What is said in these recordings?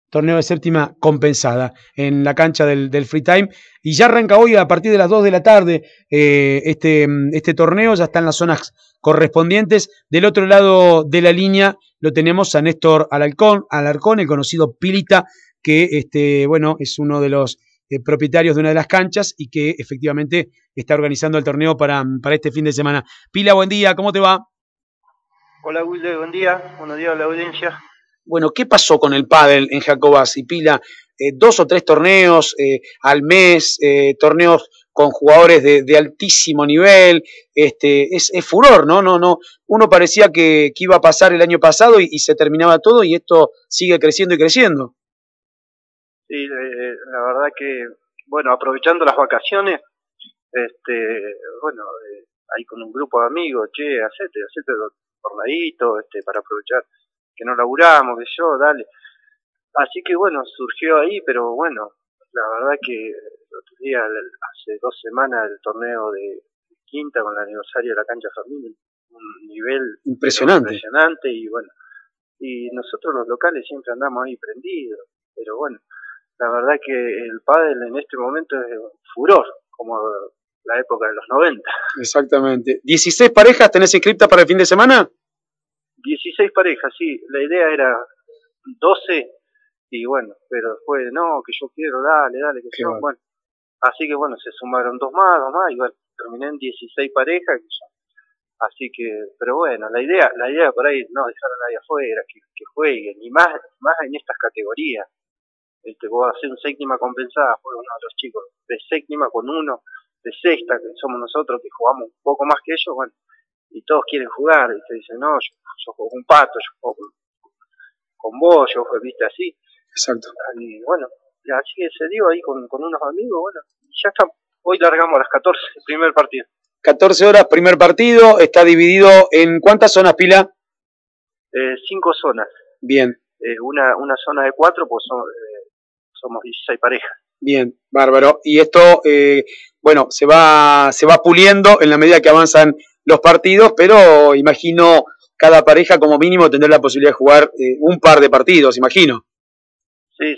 torneo de séptima compensada en la cancha del Free Time. Y ya arranca hoy a partir de las 2 de la tarde este torneo, ya está en las zonas correspondientes. Del otro lado de la línea lo tenemos a Néstor Alarcón, el conocido Pilita, que bueno, es uno de los propietarios de una de las canchas y que efectivamente está organizando el torneo para este fin de semana. Pila, buen día, ¿cómo te va? Hola Wilde, buen día, buenos días a la audiencia. Bueno, ¿qué pasó con el pádel en Jacobás y Pila? 2 o 3 torneos al mes, torneos con jugadores de altísimo nivel, es furor, ¿no? Uno parecía que iba a pasar el año pasado y se terminaba todo y esto sigue creciendo y creciendo. Sí, la verdad que, bueno, aprovechando las vacaciones, bueno, ahí con un grupo de amigos, che, hacete tornadito, para aprovechar que no laburamos, que yo, dale. Así que bueno, surgió ahí, pero bueno, la verdad que el otro día, hace 2 semanas, el torneo de quinta con el aniversario de la cancha familia, un nivel impresionante y bueno, y nosotros los locales siempre andamos ahí prendidos, pero bueno, la verdad que el pádel en este momento es un furor, como la época de los 90. Exactamente. ¿16 parejas tenés inscriptas para el fin de semana? 16 parejas, sí. La idea era 12 y bueno, pero después, no, que yo quiero, dale, que yo, bueno. Así que bueno, se sumaron dos más, y bueno, terminé en 16 parejas. Así que, pero bueno, la idea por ahí no dejar a nadie afuera, que jueguen, y más en estas categorías. Vos hacer un séptima compensada, fue uno de los chicos de séptima con uno de sexta, que somos nosotros que jugamos un poco más que ellos, bueno, y todos quieren jugar, y te dicen, no, yo juego con un pato, yo juego con vos, yo juego, viste, así. Exacto. Y bueno, y así que se dio ahí con unos amigos, bueno, y ya está, hoy largamos a las 14, el primer partido. 14 horas, primer partido, está dividido en ¿cuántas zonas, Pila? 5 zonas. Bien. Una zona de 4, pues somos 16 parejas. Bien, bárbaro. Y esto, bueno, se va puliendo en la medida que avanzan los partidos, pero imagino cada pareja como mínimo tendrá la posibilidad de jugar un par de partidos, imagino. Sí.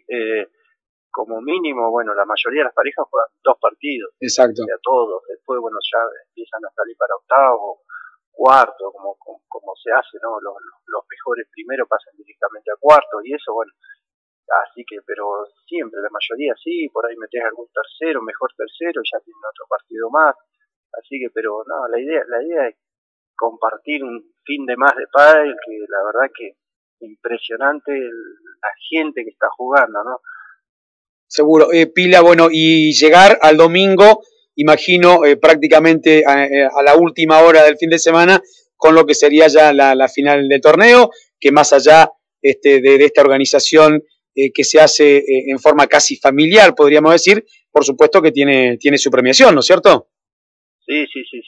Como mínimo, bueno, la mayoría de las parejas juegan 2 partidos. Exacto. O sea, todos. Después, bueno, ya empiezan a salir para octavo, cuarto, como se hace, ¿no? Los mejores primero pasan directamente a cuarto y eso, bueno. Así que, pero siempre, la mayoría sí, por ahí metés algún tercero, mejor tercero, y ya tienen otro partido más. Así que, pero no, la idea es compartir un fin de más de pádel, que la verdad que impresionante la gente que está jugando, ¿no? Seguro. Pila, bueno, y llegar al domingo, imagino, prácticamente a la última hora del fin de semana, con lo que sería ya la final del torneo, que más allá de esta organización que se hace en forma casi familiar, podríamos decir, por supuesto que tiene su premiación, ¿no es cierto? Sí.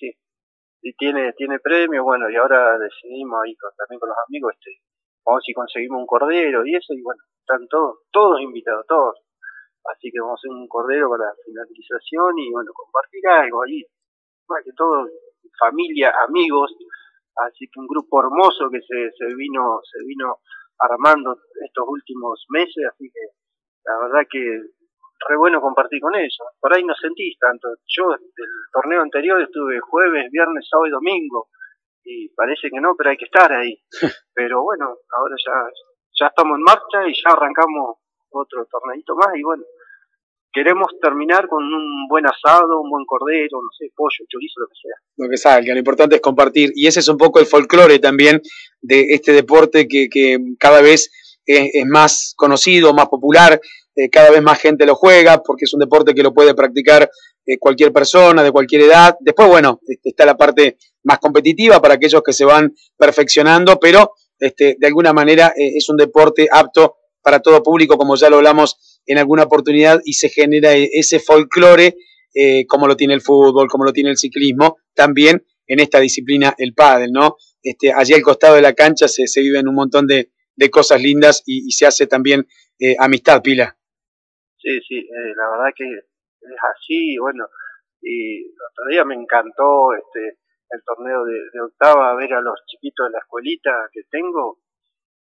Y tiene premio, bueno, y ahora decidimos ahí también con los amigos, vamos si conseguimos un cordero y eso, y bueno, están todos invitados, todos. Así que vamos a hacer un cordero para la finalización y bueno, compartir algo ahí, más que todo, familia, amigos, así que un grupo hermoso que se vino armando estos últimos meses, así que la verdad que re bueno compartir con ellos. Por ahí no sentís tanto. Yo el torneo anterior estuve jueves, viernes, sábado y domingo, y parece que no, pero hay que estar ahí. Pero bueno, ahora ya estamos en marcha y ya arrancamos otro torneito más y bueno, queremos terminar con un buen asado, un buen cordero, no sé, pollo, chorizo, lo que sea. Lo que salga, lo importante es compartir. Y ese es un poco el folclore también de este deporte que cada vez es más conocido, más popular, cada vez más gente lo juega, porque es un deporte que lo puede practicar cualquier persona, de cualquier edad. Después, bueno, está la parte más competitiva para aquellos que se van perfeccionando, pero de alguna manera es un deporte apto para todo público, como ya lo hablamos en alguna oportunidad, y se genera ese folclore como lo tiene el fútbol, como lo tiene el ciclismo, también en esta disciplina el pádel, ¿no? Allí al costado de la cancha se viven un montón de cosas lindas y se hace también amistad, Pila. Sí, la verdad que es así, bueno, y el otro día me encantó el torneo de octava, ver a los chiquitos de la escuelita que tengo,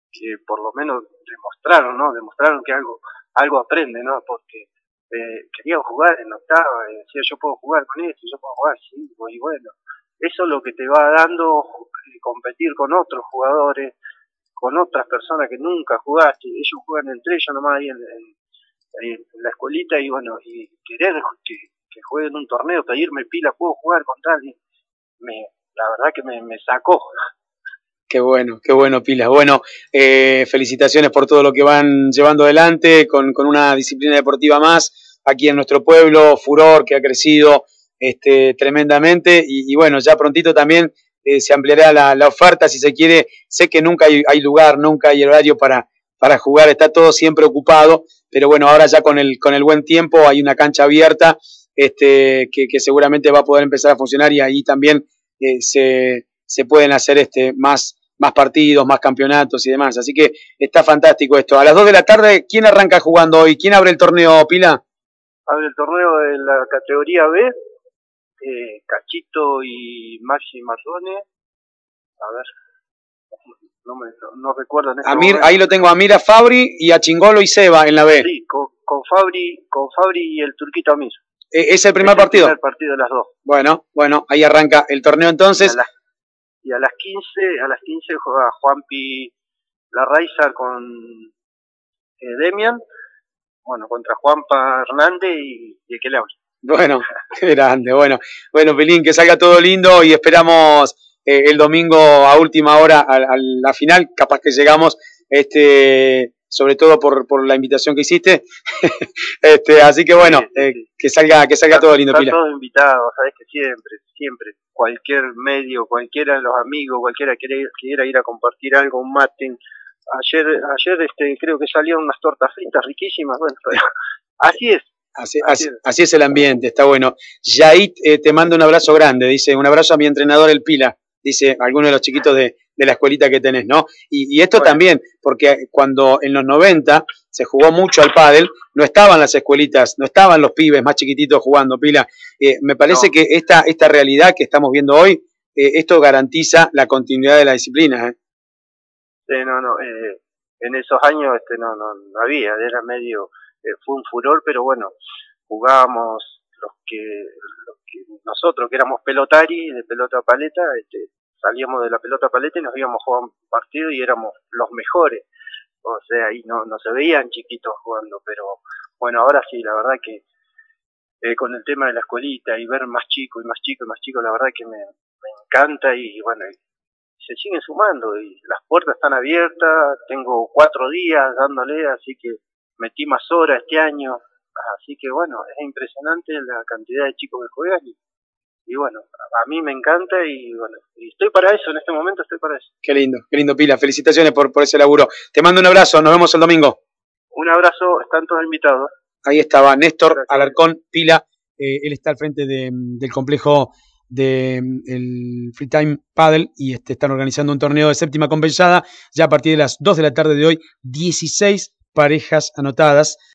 que por lo menos demostraron, ¿no? Demostraron que algo aprende, ¿no? Porque querían jugar en octava, decía yo puedo jugar con esto, yo puedo jugar, sí, y bueno, eso es lo que te va dando competir con otros jugadores, con otras personas que nunca jugaste, ellos juegan entre ellos nomás ahí en la escuelita y bueno, y querer que jueguen un torneo, pedirme pila, puedo jugar con tal, y la verdad que me sacó. Qué bueno, Pilas. Bueno, felicitaciones por todo lo que van llevando adelante con una disciplina deportiva más aquí en nuestro pueblo, furor que ha crecido tremendamente y bueno, ya prontito también se ampliará la oferta si se quiere. Sé que nunca hay lugar, nunca hay horario para jugar, está todo siempre ocupado, pero bueno, ahora ya con el buen tiempo hay una cancha abierta que seguramente va a poder empezar a funcionar y ahí también se pueden hacer más partidos, más campeonatos y demás. Así que está fantástico esto. A las 2 de la tarde, ¿quién arranca jugando hoy? ¿Quién abre el torneo, Pila? Abre el torneo de la categoría B, Cachito y Maxi Marzone. A ver, no recuerdo en este momento. Ahí lo tengo, a Mira Fabri y a Chingolo y Seba en la B. Sí, con Fabri y el Turquito Amir. ¿Es el primer partido? El partido de las 2. Bueno, ahí arranca el torneo entonces. Y a las 15 juega Juanpi Larraiza con Demian, bueno, contra Juanpa Hernández y el que le habla. Bueno, qué grande, bueno, Pelín, que salga todo lindo y esperamos el domingo a última hora a la final, capaz que llegamos, sobre todo por la invitación que hiciste, así que bueno, sí. que salga todo lindo, Pila. Están todos invitados, sabes que siempre, cualquier medio, cualquiera de los amigos, cualquiera que quiera ir a compartir algo, un mate. Ayer creo que salieron unas tortas fritas riquísimas, bueno, así es. Así es el ambiente, está bueno. Yait te manda un abrazo grande, dice, un abrazo a mi entrenador el Pila, dice alguno de los chiquitos de la escuelita que tenés, ¿no? Y esto bueno. También, porque cuando en los 90 se jugó mucho al pádel, no estaban las escuelitas, no estaban los pibes más chiquititos jugando, Pila. Me parece que esta realidad que estamos viendo hoy, esto garantiza la continuidad de la disciplina. Sí, en esos años no había, era medio... fue un furor, pero bueno, jugábamos los que nosotros que éramos pelotari de pelota paleta, salíamos de la pelota paleta y nos íbamos a jugar un partido y éramos los mejores, o sea, y no se veían chiquitos jugando, pero bueno, ahora sí, la verdad que con el tema de la escuelita y ver más chicos y más chicos y más chicos, la verdad que me encanta y bueno, se siguen sumando y las puertas están abiertas, tengo 4 días dándole, así que metí más horas este año, así que bueno, es impresionante la cantidad de chicos que juegan y bueno, a mí me encanta y bueno, y estoy para eso, en este momento estoy para eso. Qué lindo Pila, felicitaciones por ese laburo. Te mando un abrazo, nos vemos el domingo. Un abrazo, están todos invitados. Ahí estaba Néstor Gracias. Alarcón Pila, él está al frente del complejo del Free Time Padel y están organizando un torneo de séptima compensada, ya a partir de las 2 de la tarde de hoy, 16 parejas anotadas.